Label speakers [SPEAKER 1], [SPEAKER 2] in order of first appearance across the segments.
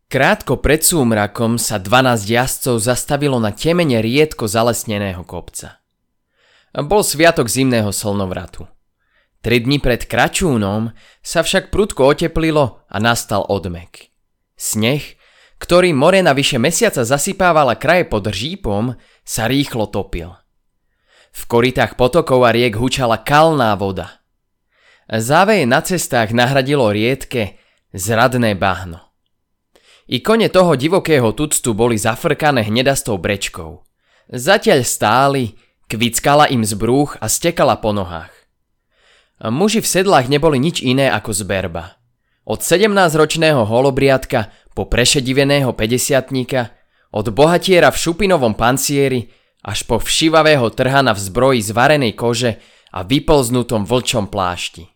[SPEAKER 1] Krátko pred súmrakom sa 12 jazdcov zastavilo na temene riedko zalesneného kopca. Bol sviatok zimného slnovratu. 3 dni pred kračúnom sa však prudko oteplilo a nastal odmek. Sneh, ktorý more na vyše mesiaca zasypávala kraje pod Žípom, sa rýchlo topil. V korytách potokov a riek hučala kalná voda. Záveje na cestách nahradilo riedke, zradné bahno. I kone toho divokého tuctu boli zafrkané hnedastou brečkou. Zatiaľ stáli, kvickala im z brúch a stekala po nohách. Muži v sedlách neboli nič iné ako zberba. Od 17-ročného holobriatka po prešediveného 50-tníka, od bohatiera v šupinovom pancieri až po všivavého trhana v zbroji z varenej kože a vyplznutom vlčom plášti.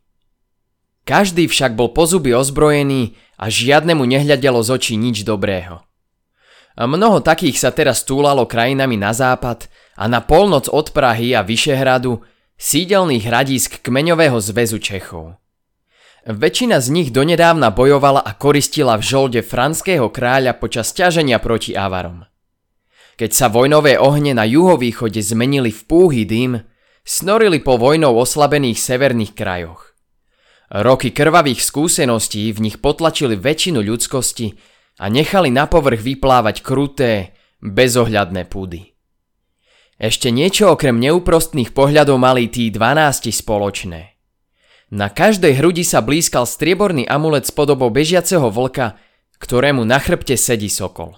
[SPEAKER 1] Každý však bol po zuby ozbrojený a žiadnemu nehľadelo z očí nič dobrého. Mnoho takých sa teraz túlalo krajinami na západ a na polnoc od Prahy a Vyšehradu sídelných hradísk kmeňového zväzu Čechov. Väčšina z nich donedávna bojovala a koristila v žolde franského kráľa počas ťaženia proti Avarom. Keď sa vojnové ohne na juhovýchode zmenili v púhy dym, snorili po vojnou oslabených severných krajoch. Roky krvavých skúseností v nich potlačili väčšinu ľudskosti a nechali na povrch vyplávať kruté, bezohľadné púdy. Ešte niečo okrem neúprostných pohľadov mali tí 12 spoločné. Na každej hrudi sa blískal strieborný amulet s podobou bežiaceho vlka, ktorému na chrbte sedí sokol.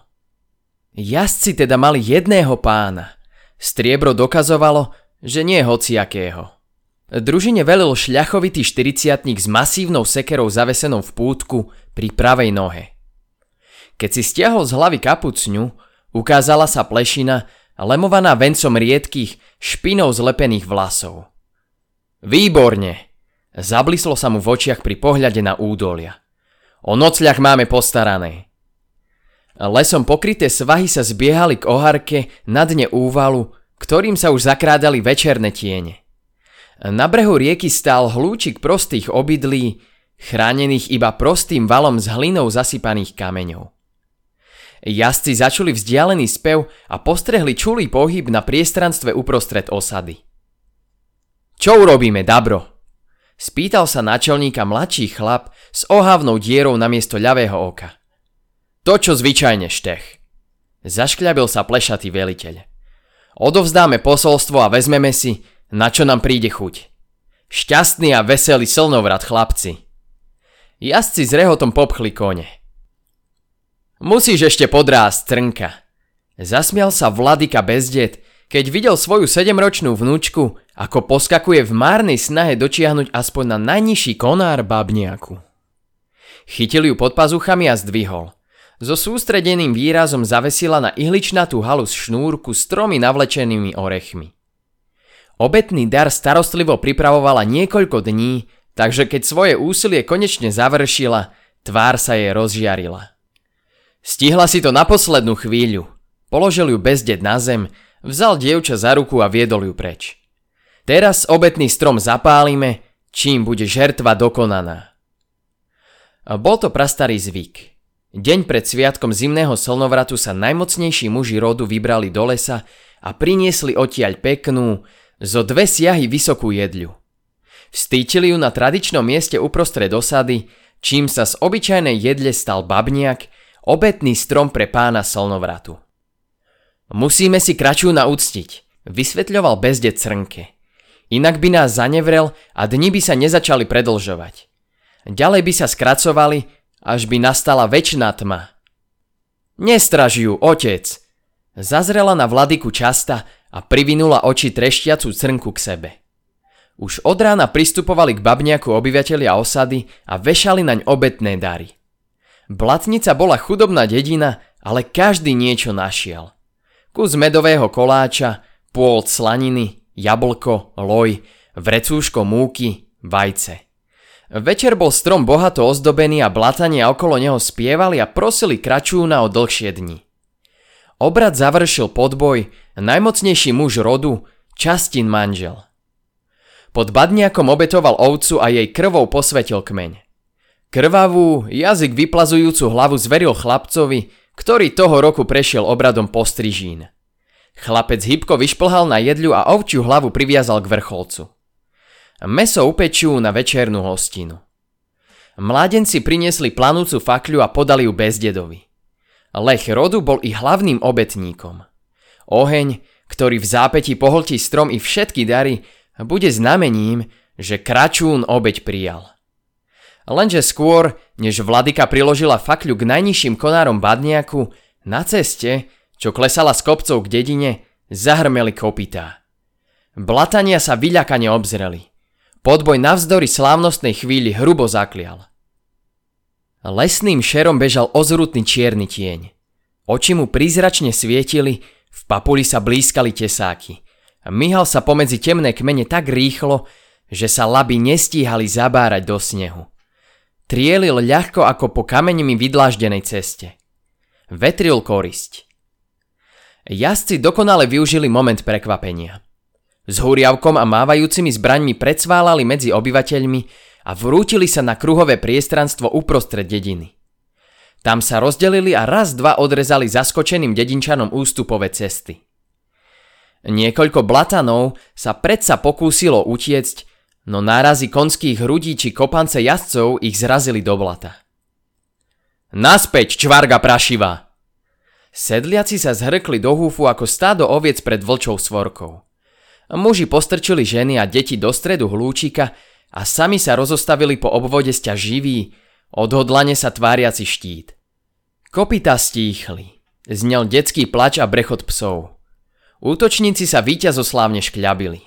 [SPEAKER 1] Jazdci teda mali jedného pána. Striebro dokazovalo, že nie hociakého. Družine velil šľachovitý 40-tník s masívnou sekerou zavesenou v pútku pri pravej nohe. Keď si stiahol z hlavy kapucňu, ukázala sa plešina, lemovaná vencom riedkých, špinou zlepených vlasov. Výborne! Zablislo sa mu v očiach pri pohľade na údolia. O nocľah máme postarané. Lesom pokryté svahy sa zbiehali k oharke na dne úvalu, ktorým sa už zakrádali večerné tiene. Na brehu rieky stál hlúčik prostých obydlí, chránených iba prostým valom z hlinou zasypaných kameňov. Jazdci začuli vzdialený spev a postrehli čulý pohyb na priestranstve uprostred osady. Čo urobíme, Dabro? Spýtal sa náčelníka mladší chlap s ohavnou dierou namiesto ľavého oka. To, čo zvyčajne, Štech. Zaškľabil sa plešatý veliteľ. Odovzdáme posolstvo a vezmeme si, na čo nám príde chuť. Šťastný a veselý slnovrat, chlapci. Jazdci s rehotom popchli kone. Musíš ešte podrásť, Trnka. Zasmial sa vladyka Bezdet, keď videl svoju 7-ročnú vnúčku, ako poskakuje v márnej snahe dočiahnuť aspoň na najnižší konár babniaku. Chytil ju pod pazuchami a zdvihol. So sústredeným výrazom zavesila na ihličnatú halus šnúrku s 3 navlečenými orechmi. Obetný dar starostlivo pripravovala niekoľko dní, takže keď svoje úsilie konečne završila, tvár sa jej rozžiarila. Stihla si to na poslednú chvíľu. Položil ju Bezdet na zem, vzal dievča za ruku a viedol ju preč. Teraz obetný strom zapálime, čím bude žertva dokonaná. Bol to prastarý zvyk. Deň pred sviatkom zimného slnovratu sa najmocnejší muži rodu vybrali do lesa a priniesli odtiaľ peknú, zo 2 siahy vysokú jedľu. Vstýčili ju na tradičnom mieste uprostred osady, čím sa z obyčajnej jedle stal babniak, obetný strom pre pána slnovratu. Musíme si kračú uctiť, vysvetľoval Bezdet Crnke. Inak by nás zanevrel a dni by sa nezačali predlžovať. Ďalej by sa skracovali, až by nastala večná tma. Nestraž ju, otec! Zazrela na vladyku časta a privinula oči treštiacu Crnku k sebe. Už od rána pristupovali k babniaku obyvatelia osady a vešali naň obetné dary. Blatnica bola chudobná dedina, ale každý niečo našiel. Kus medového koláča, pôl slaniny, jablko, loj, vrecúško múky, vajce. Večer bol strom bohato ozdobený a blatania okolo neho spievali a prosili kračúna o dlhšie dni. Obrad završil podboj najmocnejší muž rodu, Častin manžel. Pod badniakom obetoval ovcu a jej krvou posvetil kmeň. Krvavú, jazyk vyplazujúcu hlavu zveril chlapcovi, ktorý toho roku prešiel obradom postrižín. Chlapec hybko vyšplhal na jedľu a ovčiu hlavu priviazal k vrcholcu. Mäso upečú na večernú hostinu. Mládenci priniesli planúcu fakľu a podali ju bezdedovi. Lech rodu bol ich hlavným obetníkom. Oheň, ktorý v zápätí pohltí strom i všetky dary, bude znamením, že kračún obeť prijal. Lenže skôr, než vladyka priložila fakľu k najnižším konárom Badniaku, na ceste, čo klesala z kopcov k dedine, zahrmeli kopytá. Blatania sa vyľakane obzreli. Podboj navzdory slávnostnej chvíli hrubo zaklial. Lesným šerom bežal ozrutný čierny tieň. Oči mu prízračne svietili, v papuli sa blískali tesáky. Myhal sa pomedzi temné kmene tak rýchlo, že sa laby nestíhali zabárať do snehu. Trielil ľahko ako po kameňmi vydláždenej ceste. Vetril korisť. Jazdci dokonale využili moment prekvapenia. S húriavkom a mávajúcimi zbraňmi predsválali medzi obyvateľmi a vrútili sa na kruhové priestranstvo uprostred dediny. Tam sa rozdelili a raz dva odrezali zaskočeným dedinčanom ústupové cesty. Niekoľko blatanov sa predsa pokúsilo utiecť, no nárazy konských hrudí či kopance jazdcov ich zrazili do blata. Naspäť, čvarga prašivá! Sedliaci sa zhrkli do húfu ako stádo oviec pred vlčou svorkou. Muži postrčili ženy a deti do stredu hlúčika a sami sa rozostavili po obvode sťa živí, odhodlane sa tváriaci štít. Kopytá stíchli. Znel detský plač a brechot psov. Útočníci sa víťazoslávne škľabili.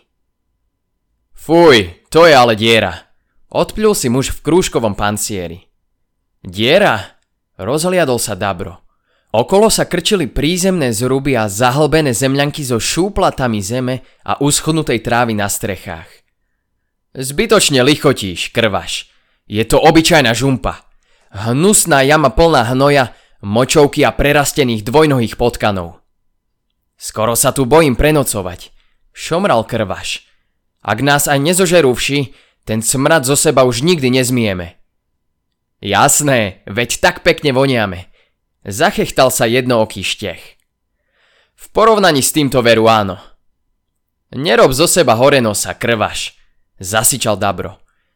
[SPEAKER 1] Fuj, to je ale diera. Odpľul si muž v krúžkovom pancieri. Diera? Rozhliadol sa Dabro. Okolo sa krčili prízemné zruby a zahlbené zemľanky so šúplatami zeme a uschnutej trávy na strechách. Zbytočne lichotíš, krvaš. Je to obyčajná žumpa. Hnusná jama plná hnoja, močovky a prerastených dvojnohých potkanov. Skoro sa tu bojím prenocovať, šomral krvaš. Ak nás aj nezožerúvši, ten smrad zo seba už nikdy nezmieme. Jasné, veď tak pekne voniame. Zachechtal sa jednooký štech. V porovnaní s týmto veru áno. Nerob zo seba horenosa, krvaš, zasičal Dabro.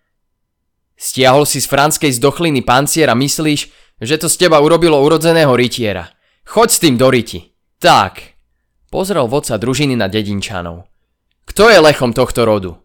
[SPEAKER 1] Stiahol si z franskej zdochliny pancier a myslíš, že to z teba urobilo urodzeného rytiera. Choď s tým do riti. Tak, pozrel vodca družiny na dedinčanov. Kto je lechom tohto rodu?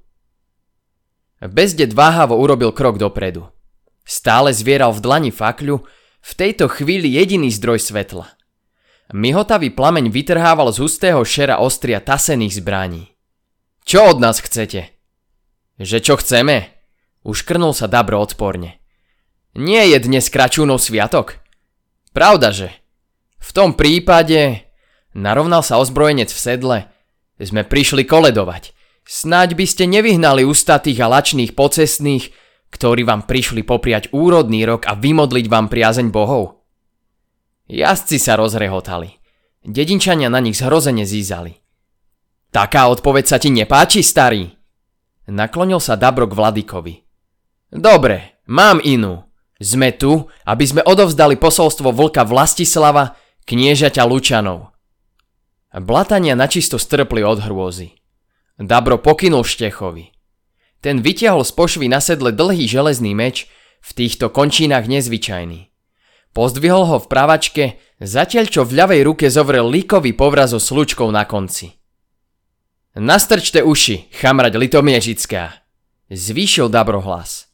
[SPEAKER 1] Bezded váhavo urobil krok dopredu. Stále zvieral v dlani fakľu, v tejto chvíli jediný zdroj svetla. Mihotavý plameň vytrhával z hustého šera ostria tasených zbraní. Čo od nás chcete? Že čo chceme? Uškrnul sa Dabro odporne. Nie je dnes kračúnov sviatok? Pravdaže. V tom prípade, narovnal sa ozbrojenec v sedle, sme prišli koledovať. Snáď by ste nevyhnali ustatých a lačných pocestných, ktorí vám prišli popriať úrodný rok a vymodliť vám priazeň bohov. Jazdci sa rozrehotali. Dedinčania na nich zhrozene zízali. Taká odpoveď sa ti nepáči, starý? Naklonil sa Dabro k vladykovi. Dobre, mám inú. Sme tu, aby sme odovzdali posolstvo vlka Vlastislava, kniežaťa Lučanov. Blatania načisto strpli od hrôzy. Dabro pokynul Štechovi. Ten vytiahol z pošvy na sedle dlhý železný meč, v týchto končinách nezvyčajný. Pozdvihol ho v pravačke, zatiaľ čo v ľavej ruke zovrel líkový povraz so slučkou na konci. Nastrčte uši, chamrať Litomiežická, zvýšil Dabro hlas.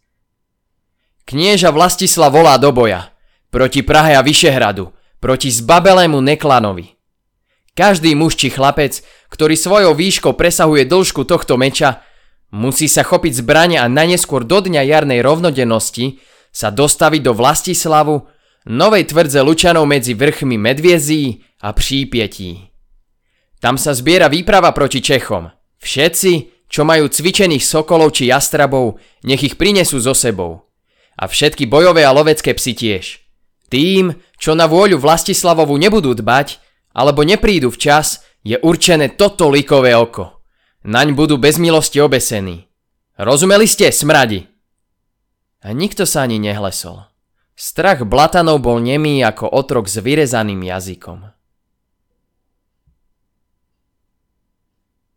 [SPEAKER 1] Knieža Vlastislav volá do boja, proti Prahe a Vyšehradu, proti zbabelému Neklanovi. Každý muž či chlapec, ktorý svojou výškou presahuje dĺžku tohto meča, musí sa chopiť zbrane a najneskôr do dňa jarnej rovnodennosti sa dostaviť do Vlastislavu, novej tvrdze Lučanov medzi vrchmi Medviezí a Přípietí. Tam sa zbiera výprava proti Čechom. Všetci, čo majú cvičených sokolov či jastrabov, nech ich prinesú so sebou. A všetky bojové a lovecké psi tiež. Tým, čo na vôľu Vlastislavovu nebudú dbať, alebo neprídu včas, je určené toto líkové oko. Naň budú bez milosti obesení. Rozumeli ste, smradi? A nikto sa ani nehlesol. Strach blatanov bol nemý ako otrok s vyrezaným jazykom.